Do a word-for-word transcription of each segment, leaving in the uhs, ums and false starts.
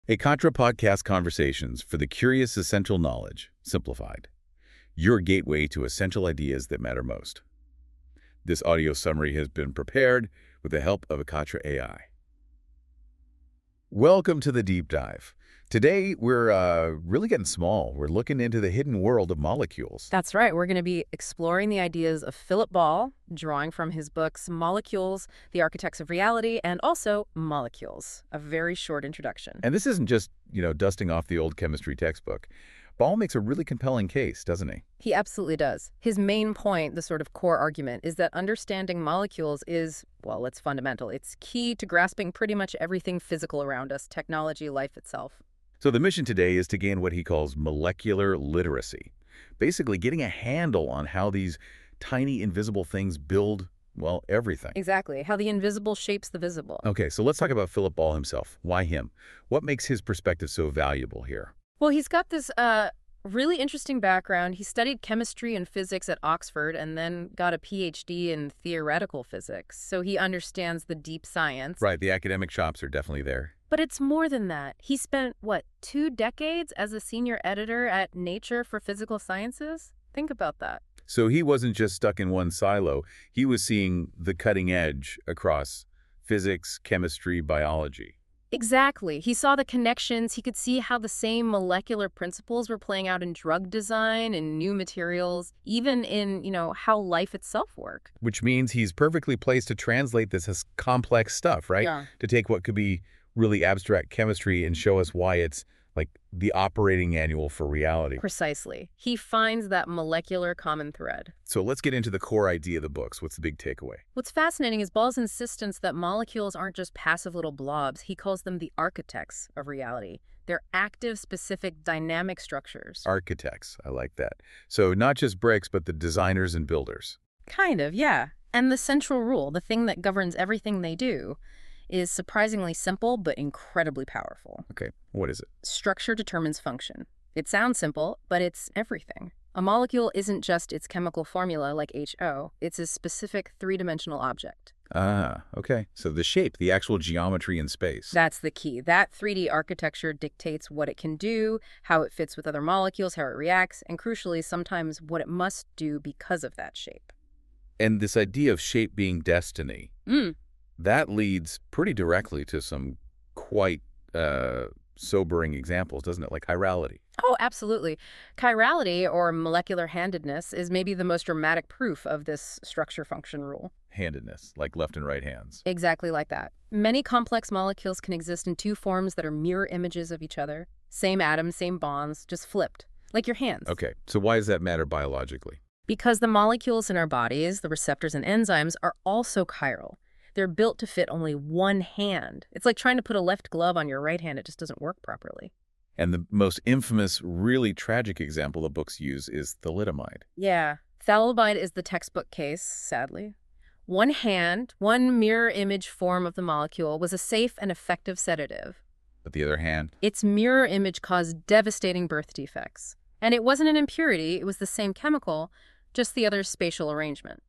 A Contra Podcast Conversations for the Curious Essential Knowledge, Simplified. Your gateway to essential ideas that matter most. This audio summary has been prepared with the help of Akatra A I. Welcome to the deep dive. Today, we're uh, really getting small. We're looking into the hidden world of molecules. That's right. We're going to be exploring the ideas of Philip Ball, drawing from his books Molecules, The Architects of Reality, and also Molecules, a very short introduction. And this isn't just, you know, dusting off the old chemistry textbook. Ball makes a really compelling case, doesn't he? He absolutely does. His main point, the sort of core argument, is that understanding molecules is, well, it's fundamental. It's key to grasping pretty much everything physical around us, technology, life itself. So the mission today is to gain what he calls molecular literacy, basically getting a handle on how these tiny invisible things build, well, everything. Exactly. How the invisible shapes the visible. Okay, so let's talk about Philip Ball himself. Why him? What makes his perspective so valuable here? Well, he's got this uh, really interesting background. He studied chemistry and physics at Oxford and then got a P H D in theoretical physics. So he understands the deep science. Right, the academic chops are definitely there. But it's more than that. He spent, what, two decades as a senior editor at Nature for Physical Sciences? Think about that. So he wasn't just stuck in one silo. He was seeing the cutting edge across physics, chemistry, biology. Exactly. He saw the connections. He could see how the same molecular principles were playing out in drug design and new materials, even in, you know, how life itself worked. Which means he's perfectly placed to translate this as complex stuff, right? Yeah. To take what could be really abstract chemistry and show us why it's like the operating manual for reality. Precisely. He finds that molecular common thread. So let's get into the core idea of the books. What's the big takeaway? What's fascinating is Ball's insistence that molecules aren't just passive little blobs. He calls them the architects of reality. They're active, specific, dynamic structures. Architects. I like that. So not just bricks, but the designers and builders. Kind of, yeah. And the central rule, the thing that governs everything they do, is surprisingly simple but incredibly powerful. Okay, what is it? Structure determines function. It sounds simple, but it's everything. A molecule isn't just its chemical formula like H O, it's a specific three-dimensional object. Ah, okay. So the shape, the actual geometry in space. That's the key. That three D architecture dictates what it can do, how it fits with other molecules, how it reacts, and crucially, sometimes what it must do because of that shape. And this idea of shape being destiny. Mm. That leads pretty directly to some quite uh, sobering examples, doesn't it? Like chirality. Oh, absolutely. Chirality, or molecular handedness, is maybe the most dramatic proof of this structure-function rule. Handedness, like left and right hands. Exactly like that. Many complex molecules can exist in two forms that are mirror images of each other. Same atoms, same bonds, just flipped, like your hands. Okay, so why does that matter biologically? Because the molecules in our bodies, the receptors and enzymes, are also chiral. They're built to fit only one hand. It's like trying to put a left glove on your right hand. It just doesn't work properly. And the most infamous, really tragic example the books use is thalidomide. Yeah. Thalidomide is the textbook case, sadly. One hand, one mirror image form of the molecule was a safe and effective sedative. But the other hand? Its mirror image caused devastating birth defects. And it wasn't an impurity. It was the same chemical, just the other spatial arrangement.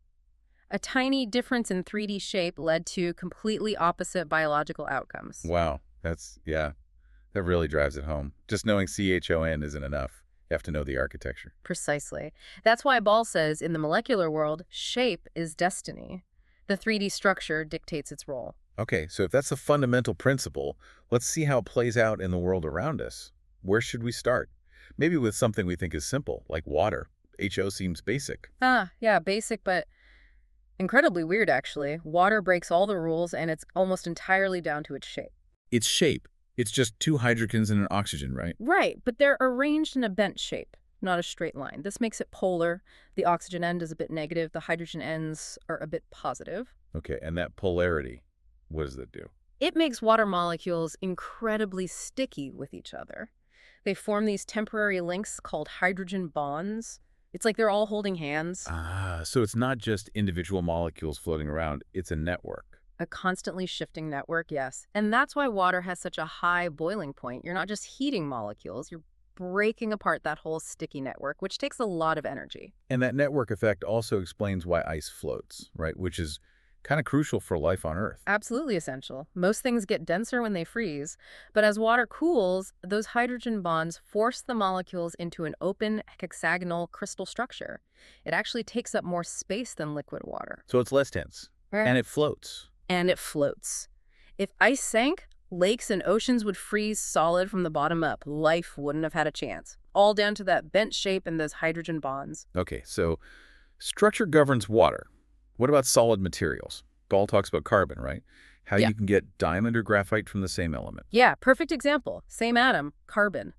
A tiny difference in three D shape led to completely opposite biological outcomes. Wow. That's, yeah, that really drives it home. Just knowing C H O N isn't enough. You have to know the architecture. Precisely. That's why Ball says in the molecular world, shape is destiny. The three D structure dictates its role. Okay, so if that's a fundamental principle, let's see how it plays out in the world around us. Where should we start? Maybe with something we think is simple, like water. H O seems basic. Ah, yeah, basic, but incredibly weird, actually. Water breaks all the rules, and it's almost entirely down to its shape. Its shape. It's just two hydrogens and an oxygen, right? Right, but they're arranged in a bent shape, not a straight line. This makes it polar. The oxygen end is a bit negative. The hydrogen ends are a bit positive. Okay, and that polarity, what does that do? It makes water molecules incredibly sticky with each other. They form these temporary links called hydrogen bonds. It's like they're all holding hands. Ah, so it's not just individual molecules floating around, it's a network. A constantly shifting network, yes. And that's why water has such a high boiling point. You're not just heating molecules, you're breaking apart that whole sticky network, which takes a lot of energy. And that network effect also explains why ice floats, right? Which is Kind of crucial for life on Earth. Absolutely essential. Most things get denser when they freeze, but as water cools, those hydrogen bonds force the molecules into an open hexagonal crystal structure. It actually takes up more space than liquid water. So it's less dense. And it floats. And it floats. If ice sank, lakes and oceans would freeze solid from the bottom up. Life wouldn't have had a chance. All down to that bent shape and those hydrogen bonds. Okay, so structure governs water. What about solid materials? Gall talks about carbon, right? How Yeah. you can get diamond or graphite from the same element. Yeah, perfect example. Same atom, carbon.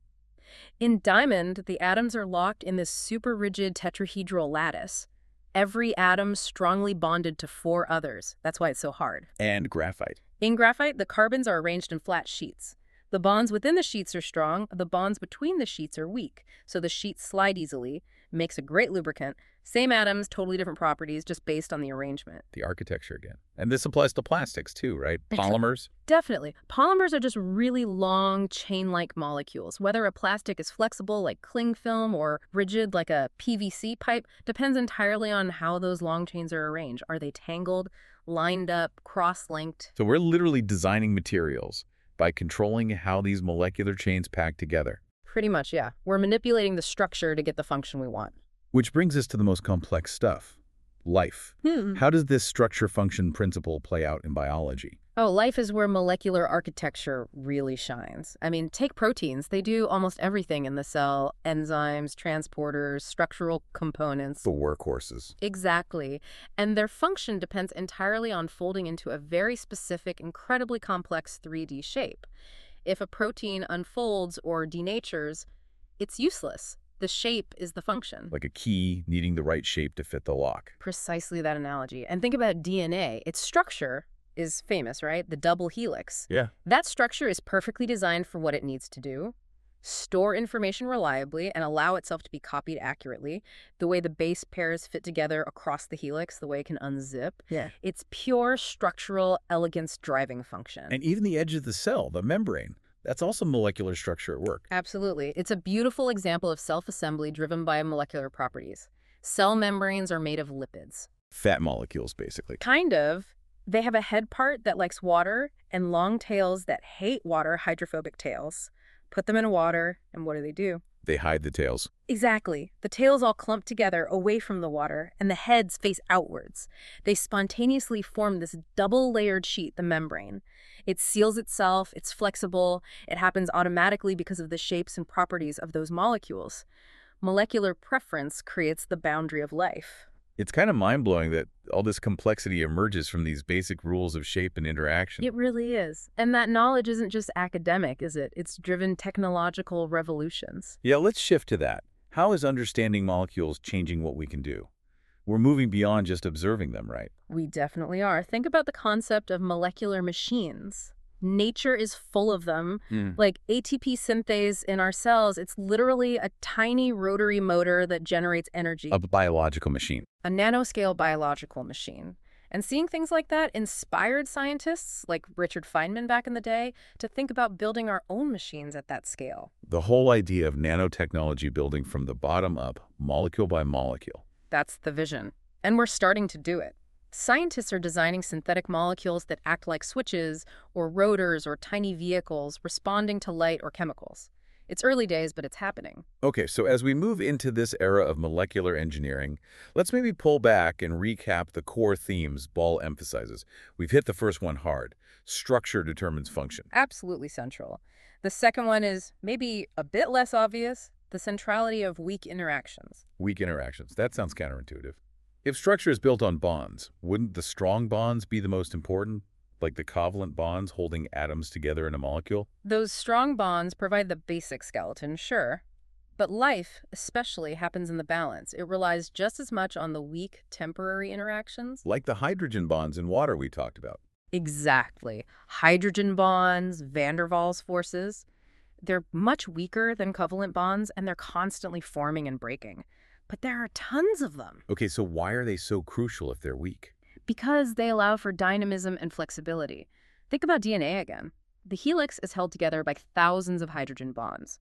In diamond, the atoms are locked in this super rigid tetrahedral lattice. Every atom strongly bonded to four others. That's why it's so hard. And graphite. In graphite, the carbons are arranged in flat sheets. The bonds within the sheets are strong, the bonds between the sheets are weak, so the sheets slide easily, makes a great lubricant. Same atoms, totally different properties, just based on the arrangement. The architecture again. And this applies to plastics too, right? Polymers. Definitely. Polymers are just really long, chain-like molecules. Whether a plastic is flexible, like cling film, or rigid, like a P V C pipe, depends entirely on how those long chains are arranged. Are they tangled, lined up, cross-linked? So we're literally designing materials by controlling how these molecular chains pack together. Pretty much, yeah. We're manipulating the structure to get the function we want. Which brings us to the most complex stuff, life. Hmm. How does this structure-function principle play out in biology? Oh, life is where molecular architecture really shines. I mean, take proteins. They do almost everything in the cell. Enzymes, transporters, structural components. The workhorses. Exactly. And their function depends entirely on folding into a very specific, incredibly complex three D shape. If a protein unfolds or denatures, it's useless. The shape is the function. Like a key needing the right shape to fit the lock. Precisely that analogy. And think about D N A. Its structure is famous, right? The double helix. Yeah. That structure is perfectly designed for what it needs to do. Store information reliably and allow itself to be copied accurately. The way the base pairs fit together across the helix, the way it can unzip. Yeah. It's pure structural elegance driving function. And even the edge of the cell, the membrane, that's also molecular structure at work. Absolutely. It's a beautiful example of self-assembly driven by molecular properties. Cell membranes are made of lipids. Fat molecules, basically. Kind of. They have a head part that likes water and long tails that hate water, hydrophobic tails. Put them in water, and what do they do? They hide the tails. Exactly. The tails all clump together away from the water, and the heads face outwards. They spontaneously form this double-layered sheet, the membrane. It seals itself, it's flexible, it happens automatically because of the shapes and properties of those molecules. Molecular preference creates the boundary of life. It's kind of mind-blowing that all this complexity emerges from these basic rules of shape and interaction. It really is. And that knowledge isn't just academic, is it? It's driven technological revolutions. Yeah, let's shift to that. How is understanding molecules changing what we can do? We're moving beyond just observing them, right? We definitely are. Think about the concept of molecular machines. Nature is full of them. Mm. Like A T P synthase in our cells, it's literally a tiny rotary motor that generates energy. A biological machine. A nanoscale biological machine. And seeing things like that inspired scientists, like Richard Feynman back in the day, to think about building our own machines at that scale. The whole idea of nanotechnology building from the bottom up, molecule by molecule. That's the vision. And we're starting to do it. Scientists are designing synthetic molecules that act like switches or rotors or tiny vehicles responding to light or chemicals. It's early days, but it's happening. Okay, so as we move into this era of molecular engineering, let's maybe pull back and recap the core themes Ball emphasizes. We've hit the first one hard. Structure determines function. Absolutely central. The second one is maybe a bit less obvious, the centrality of weak interactions. Weak interactions. That sounds counterintuitive. If structure is built on bonds, wouldn't the strong bonds be the most important? Like the covalent bonds holding atoms together in a molecule? Those strong bonds provide the basic skeleton, sure. But life, especially, happens in the balance. It relies just as much on the weak, temporary interactions. Like the hydrogen bonds in water we talked about. Exactly. Hydrogen bonds, van der Waals forces. They're much weaker than covalent bonds, and they're constantly forming and breaking. But there are tons of them. Okay, so why are they so crucial if they're weak? Because they allow for dynamism and flexibility. Think about D N A again. The helix is held together by thousands of hydrogen bonds.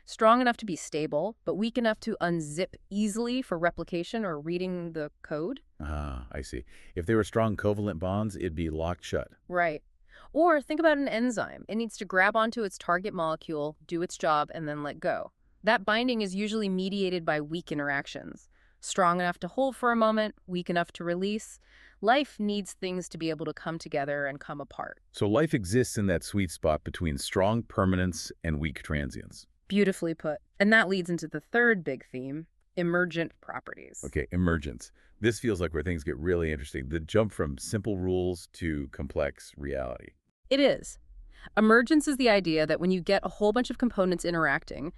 Strong enough to be stable, but weak enough to unzip easily for replication or reading the code. Ah, I see. If they were strong covalent bonds, it'd be locked shut. Right. Or think about an enzyme. It needs to grab onto its target molecule, do its job, and then let go. That binding is usually mediated by weak interactions. Strong enough to hold for a moment, weak enough to release. Life needs things to be able to come together and come apart. So life exists in that sweet spot between strong permanence and weak transience. Beautifully put. And that leads into the third big theme, emergent properties. Okay, emergence. This feels like where things get really interesting. The jump from simple rules to complex reality. It is. Emergence is the idea that when you get a whole bunch of components interacting,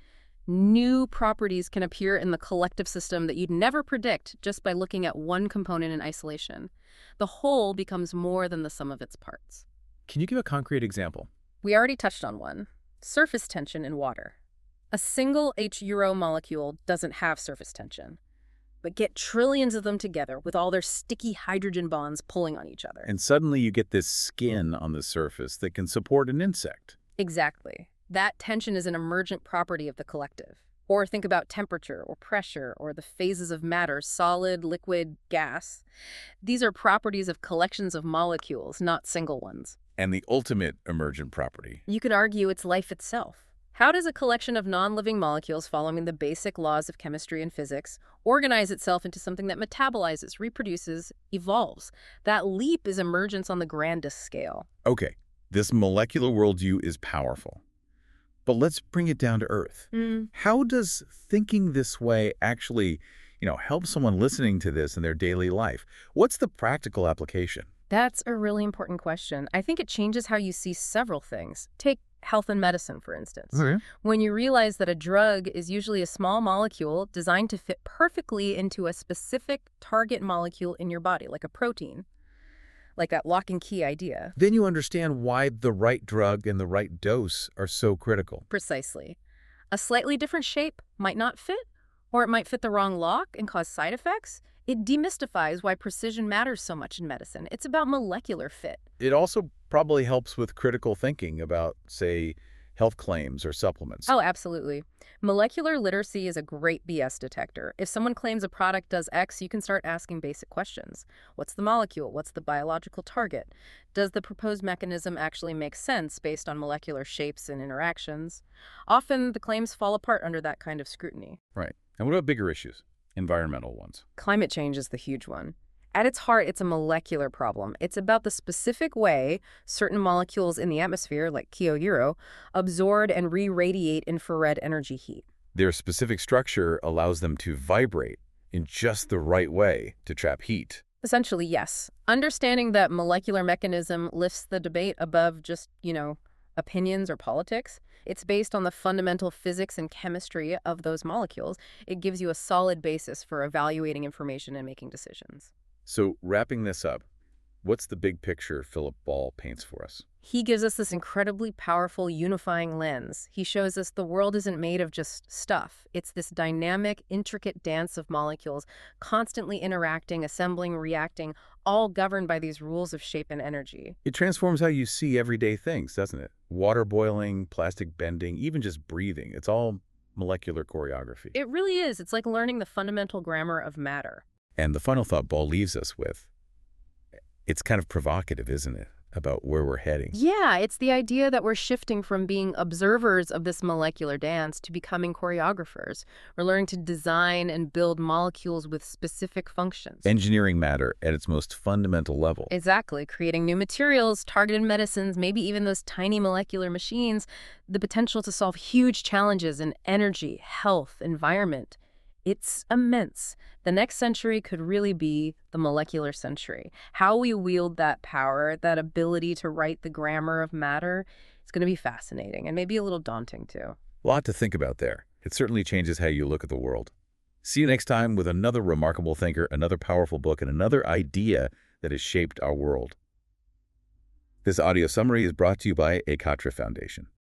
new properties can appear in the collective system that you'd never predict just by looking at one component in isolation. The whole becomes more than the sum of its parts. Can you give a concrete example? We already touched on one. Surface tension in water. A single H Euro molecule doesn't have surface tension, but get trillions of them together with all their sticky hydrogen bonds pulling on each other. And suddenly you get this skin on the surface that can support an insect. Exactly. That tension is an emergent property of the collective. Or think about temperature or pressure or the phases of matter, solid, liquid, gas. These are properties of collections of molecules, not single ones. And the ultimate emergent property. You could argue it's life itself. How does a collection of non-living molecules following the basic laws of chemistry and physics organize itself into something that metabolizes, reproduces, evolves? That leap is emergence on the grandest scale. Okay, this molecular worldview is powerful. But let's bring it down to earth. Mm. How does thinking this way actually, you know, help someone listening to this in their daily life? What's the practical application? That's a really important question. I think it changes how you see several things. Take health and medicine, for instance. Okay. When you realize that a drug is usually a small molecule designed to fit perfectly into a specific target molecule in your body, like a protein, like that lock and key idea. Then you understand why the right drug and the right dose are so critical. Precisely. A slightly different shape might not fit, or it might fit the wrong lock and cause side effects. It demystifies why precision matters so much in medicine. It's about molecular fit. It also probably helps with critical thinking about, say, health claims or supplements. Oh, absolutely. Molecular literacy is a great B S detector. If someone claims a product does X, you can start asking basic questions. What's the molecule? What's the biological target? Does the proposed mechanism actually make sense based on molecular shapes and interactions? Often, the claims fall apart under that kind of scrutiny. Right. And what about bigger issues? Environmental ones. Climate change is the huge one. At its heart, it's a molecular problem. It's about the specific way certain molecules in the atmosphere, like Kyo Euro, absorb and re-radiate infrared energy heat. Their specific structure allows them to vibrate in just the right way to trap heat. Essentially, yes. Understanding that molecular mechanism lifts the debate above just, you know, opinions or politics. It's based on the fundamental physics and chemistry of those molecules. It gives you a solid basis for evaluating information and making decisions. So wrapping this up, what's the big picture Philip Ball paints for us? He gives us this incredibly powerful unifying lens. He shows us the world isn't made of just stuff. It's this dynamic, intricate dance of molecules, constantly interacting, assembling, reacting, all governed by these rules of shape and energy. It transforms how you see everyday things, doesn't it? Water boiling, plastic bending, even just breathing. It's all molecular choreography. It really is. It's like learning the fundamental grammar of matter. And the final thought Ball leaves us with, it's kind of provocative, isn't it, about where we're heading? Yeah, it's the idea that we're shifting from being observers of this molecular dance to becoming choreographers. We're learning to design and build molecules with specific functions. Engineering matter at its most fundamental level. Exactly. Creating new materials, targeted medicines, maybe even those tiny molecular machines, the potential to solve huge challenges in energy, health, environment. It's immense. The next century could really be the molecular century. How we wield that power, that ability to write the grammar of matter, it's going to be fascinating and maybe a little daunting too. A lot to think about there. It certainly changes how you look at the world. See you next time with another remarkable thinker, another powerful book, and another idea that has shaped our world. This audio summary is brought to you by Ekatra Foundation.